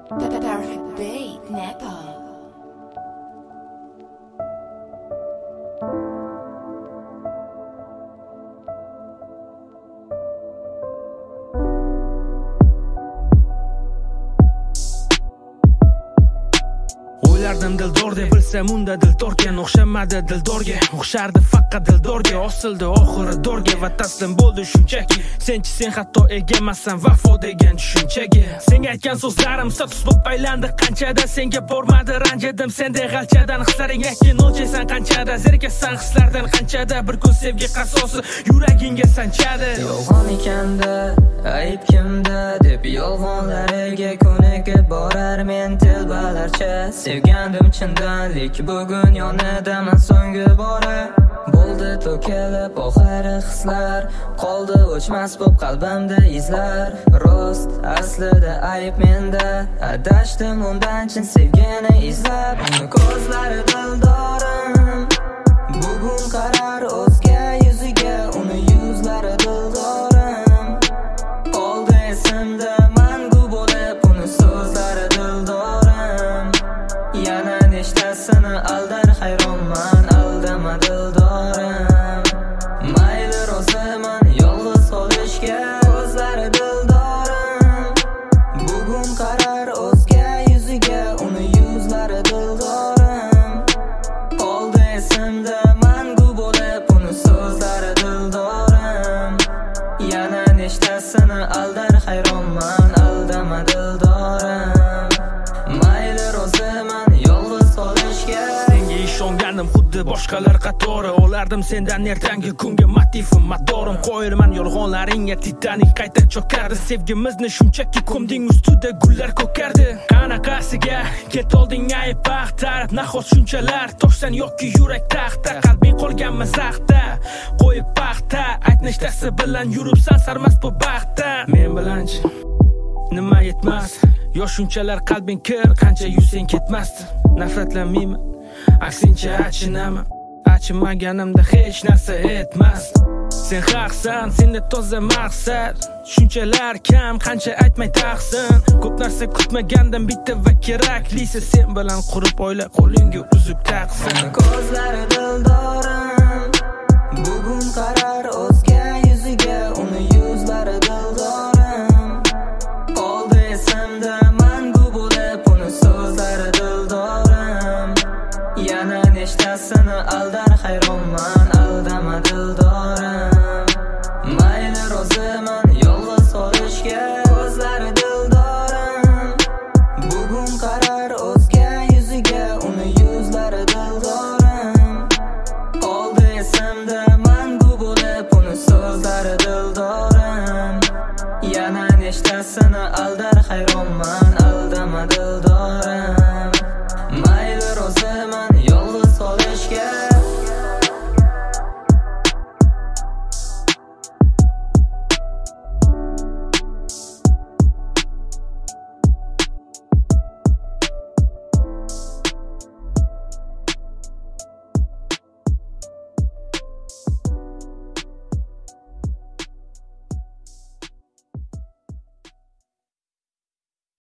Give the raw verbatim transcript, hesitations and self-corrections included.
Perfect beat, Nepal. O'ylardim dildor deb bilsam unda dildorga o'xshamadi dildorga o'xshardi faqat dildorga osildi oxiri dorga va taslim bo'ldi shunchaki senchi sen hatto egamasan vafo degan tushunchaga senga aytgan so'zlarim status bo'lib aylandi qanchada senga bormadi ranjidim sendek g'alchadan hislaring yakin o'lchaysan qanchada zerikasan hislardan qanchada bir kun sevgi qasosi yuragingga sanchadi yolg'on ekanda ayb kimda deb yolg'onlariga ko'nikib borar men telbalarcha sevgandim chindan lek bugun yonidaman so'nggi bora bo'ldi to'kilib oxiri hislar qoldi o'chmas bo'p qalbimda izlar rost aslida ayb menda adashdim undan chin sevgini izlab uni ko'zlari dildorim bugun qarar o'zga yuziga uni yuzlari dildorim qoldi esimda mangu bo'lib uni so'zlari dildorim yana nechtasini aldar hayronman aldama dildorim mayli roziman yolg'iz qolishga o'zlari dildorim bugun qarar o'zga yuziga uni yuzlari dildorim qoldi esimda mangu bo'lib uni so'zlari dildorim yana nechtasini aldar hayronman aldama dildorim mayli roziman yolg'iz qolishga senga ishonganim xuddi boshqalar qatori olardim sendan ertangi kunga motivim motorim qo'yilman yolg'onlaringga titanik qayta cho'kardi sevgimizni shunchaki ko'mding ustida gullar ko'kardi qanaqasiga ketolding ayb baxtar nahot shunchalar toshsan yoki yurak taxta qalbing qolganmi zaxta qo'yib paxta ayt nechtasi bilan yuribsan sarmast bu baxtda men bilanchi nima yetmas yosh shunchalar qalbing kir qancha yuzsang ketmasdi nafratlanmayman aksincha achinaman achinmaganimda hech narsa etmas sen haqsan senda toza maqsad shunchalar kam qancha aytmay taqsin ko'p narsa kutmagandan bitta va keraklisi sen bilan qurib oila qo'lingga uzib taqsin ko'zlari dildorim bugun qarar o'z